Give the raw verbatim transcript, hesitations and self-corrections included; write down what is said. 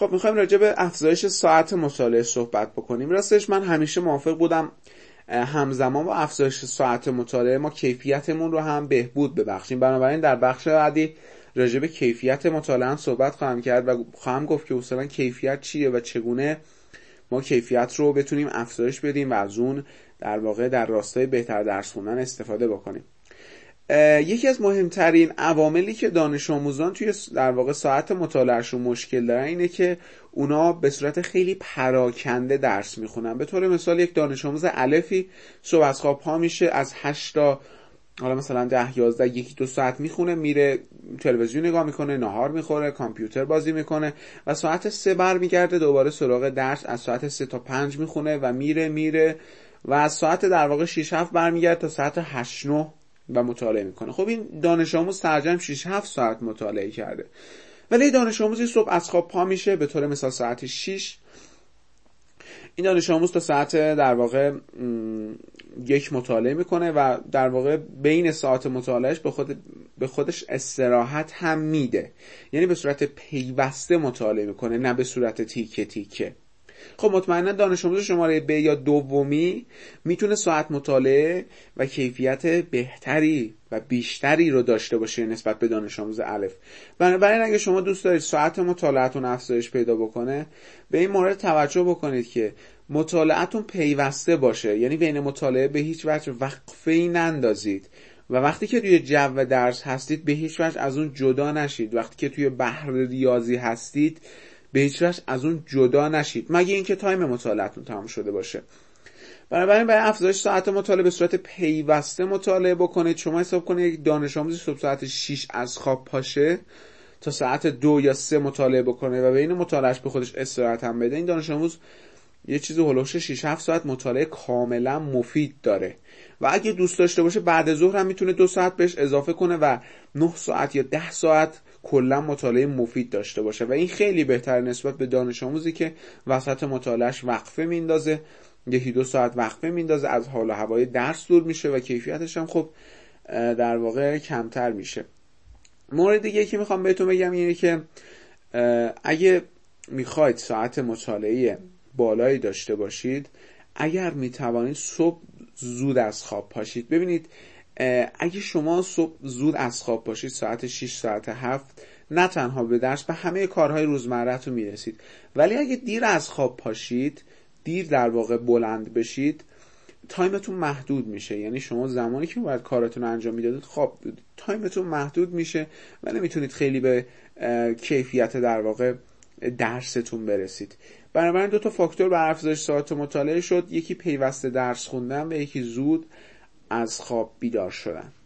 خب میخوایم راجع به افزایش ساعت مطالعه صحبت بکنیم. راستش من همیشه موافق بودم همزمان با افزایش ساعت مطالعه ما کیفیتمون رو هم بهبود ببخشیم. بنابراین در بخش بعدی راجع به کیفیت مطالعه صحبت خواهم کرد و خواهم گفت که اصلا کیفیت چیه و چگونه ما کیفیت رو بتونیم افزایش بدیم و از اون در واقع در راستای بهتر درس خوندن استفاده بکنیم. یکی از مهمترین عواملی که دانش آموزان توی در واقع ساعت مطالعهشون مشکل دارن اینه که اونا به صورت خیلی پراکنده درس میخونن. به طور مثال یک دانش آموز الفی صبح از خواب پا میشه، از هشت تا حالا مثلا ده یازده یکی دو ساعت میخونه، میره تلویزیون نگاه میکنه، ناهار میخوره، کامپیوتر بازی میکنه و ساعت سه برمیگرده دوباره سراغ درس، از ساعت سه تا پنج میخونه و میره میره و از ساعت در واقع شش هفت برمیگرده تا ساعت هشت نه و مطالعه میکنه. خب این دانش آموز ترجم شش هفت ساعت مطالعه کرده. ولی دانش آموزی صبح از خواب پا میشه، به طور مثال ساعت شش، این دانش آموز تا ساعت در واقع یک مطالعه میکنه و در واقع بین ساعت مطالعهش به خود به خودش استراحت هم میده، یعنی به صورت پیوسته مطالعه میکنه نه به صورت تیکه تیکه. خب مطمئنا دانش آموز شماره ب یا دومی میتونه ساعت مطالعه و کیفیت بهتری و بیشتری رو داشته باشه نسبت به دانش آموز الف. بنابراین اگه شما دوست دارید ساعت مطالعه‌تون افزایش پیدا بکنه، به این مورد توجه بکنید که مطالعه‌تون پیوسته باشه، یعنی بین مطالعه به هیچ وجه وقفه‌ای نندازید و وقتی که توی جو درس هستید به هیچ وجه از اون جدا نشید. وقتی که توی بحر ریاضی هستید به هیچ وجه از اون جدا نشید مگه اینکه تایم مطالعه‌تون تمام شده باشه. بنابراین برای افزایش ساعت مطالعه به صورت پیوسته مطالعه بکنید. شما حساب کنید یک دانش آموزی صبح ساعت شش از خواب پاشه تا ساعت دو یا سه مطالعه بکنه و بین مطالعهش به خودش استراحت هم بده، این دانش آموز یه چیزی هولوش شش هفت ساعت مطالعه کاملا مفید داره و اگه دوست داشته باشه بعد ظهر هم میتونه دو ساعت بهش اضافه کنه و نه ساعت یا ده ساعت کلا مطالعه مفید داشته باشه و این خیلی بهتر نسبت به دانش آموزی که وسط مطالعهش وقفه میندازه، یکی دو ساعت وقفه میندازه، از حال و هوای درس دور میشه و کیفیتش هم خب در واقع کمتر میشه. مورد دیگه که میخوام بهتون بگم اینه که اگه میخواید ساعت مطالعه بالایی داشته باشید، اگر میتوانید صبح زود از خواب پاشید. ببینید اگه شما صبح زود از خواب پاشید ساعت شش ساعت هفت، نه تنها به درس و همه کارهای روزمره‌تون میرسید، ولی اگه دیر از خواب پاشید، دیر در واقع بلند بشید، تایمتون محدود میشه. یعنی شما زمانی که باید کاراتون انجام میدادید خواب بود، تایمتون محدود میشه و نمیتونید خیلی به کیفیت در واقع درستون برسید. بنابراین دو تا فاکتور بر افزایش ساعت مطالعه شد، یکی پیوسته درس خوندن و یکی زود از خواب بیدار شدن.